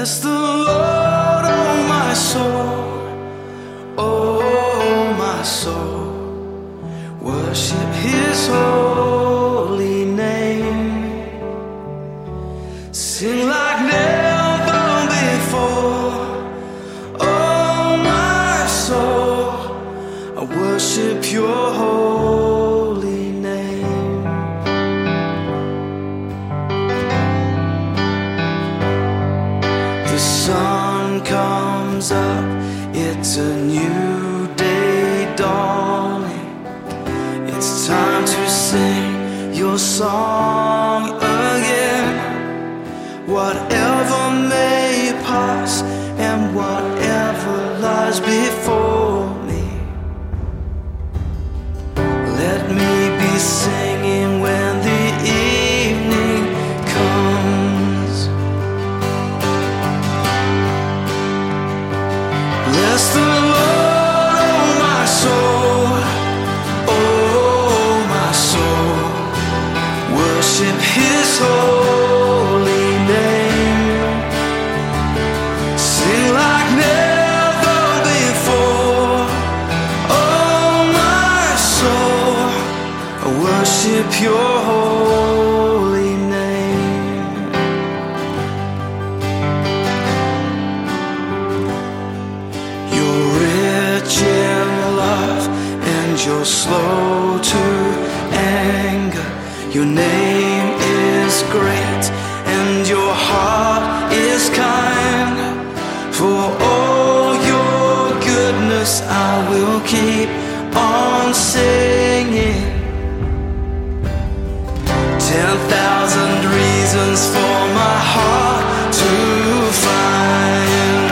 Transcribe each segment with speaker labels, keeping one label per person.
Speaker 1: Bless the Lord, oh my soul, oh my soul. Worship His holy name. Sing like never before, oh my soul. I worship Your holy name. The sun comes up, it's a new day dawning. It's time to sing Your song again. Whatever may pass and whatever lies before me, let me be singing when the evening comes. Bless the Lord, oh my soul, oh my soul. Worship His holy name. Sing like never before, oh my soul. I worship Your holy name. You're rich in love and You're slow to anger. Your name is great and Your heart is kind. For all Your goodness I will keep on singing. 10,000 reasons for my heart to find.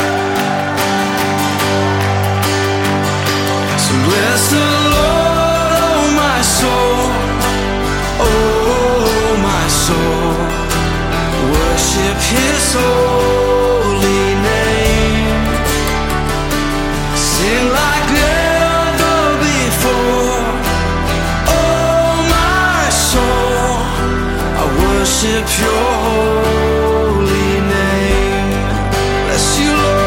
Speaker 1: So bless the Lord, oh my soul, oh my soul. Worship His holy name. Sing like never before, oh my soul. I worship Your holy name. Bless You, Lord.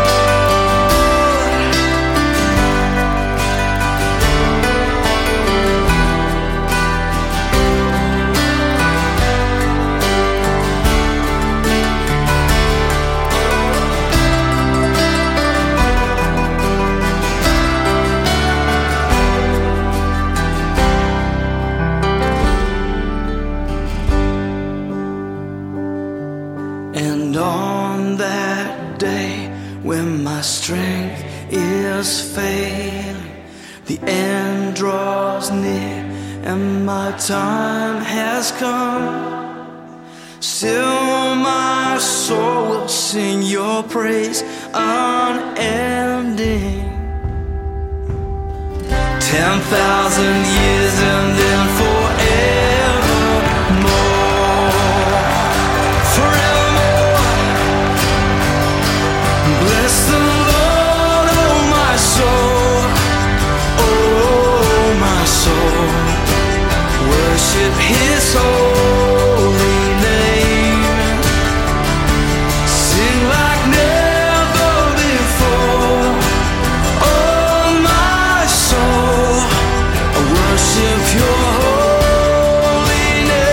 Speaker 1: And on that day when my strength is failing, the end draws near and my time has come, still my soul will sing Your praise unending. 10,000 years and then forevermore, forevermore. Bless the Lord, oh my soul, oh my soul. Worship His holy name. Sing like never before, oh my soul. I worship Your holy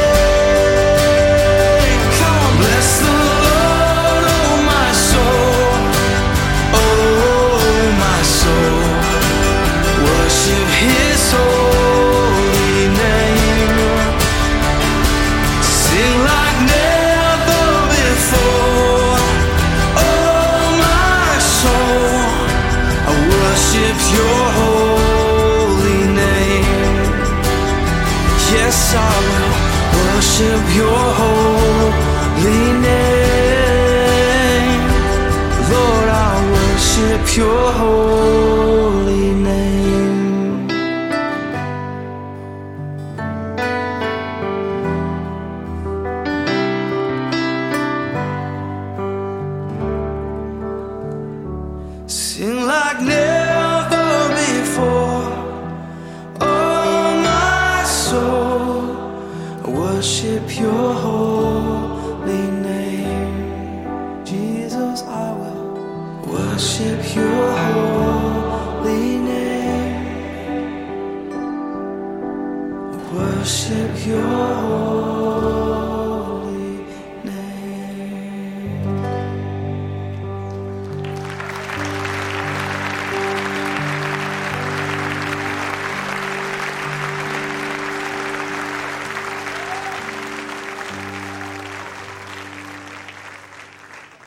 Speaker 1: name. Come on, bless the Lord, oh my soul, oh my soul. Worship His holy name. Sing like never before, oh my soul. I worship Your holy name. Yes, I will worship Your holy name. Lord, I worship Your holy name. Sing like never before, oh my soul. I worship Your holy name, Jesus. worship your